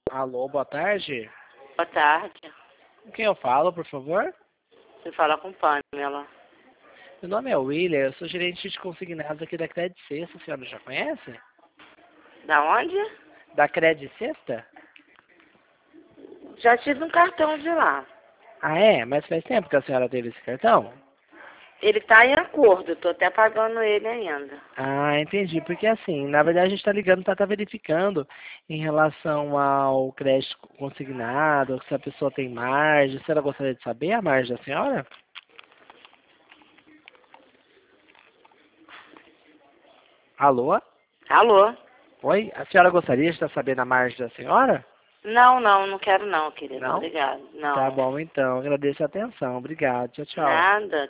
Alô, boa tarde. Boa tarde. Com quem eu falo, por favor? Você fala com Pamela. Meu nome é William, eu sou gerente de consignados aqui da Credit Sexta, a senhora já conhece? Da onde? Da Credit Sexta? Já tive um cartão de lá. Ah, é? Mas faz tempo que a senhora teve esse cartão? Ele tá em acordo, tô até pagando ele ainda. Ah, entendi. Porque assim, na verdade a gente está ligando para estar verificando em relação ao crédito consignado, se a pessoa tem margem. A senhora gostaria de saber a margem da senhora? Alô? Alô? Oi? A senhora gostaria de estar sabendo a margem da senhora? Não quero não, querido. Não? Obrigado. Tá Não. bom, então. Agradeço a atenção. Obrigado. Tchau, tchau. Nada.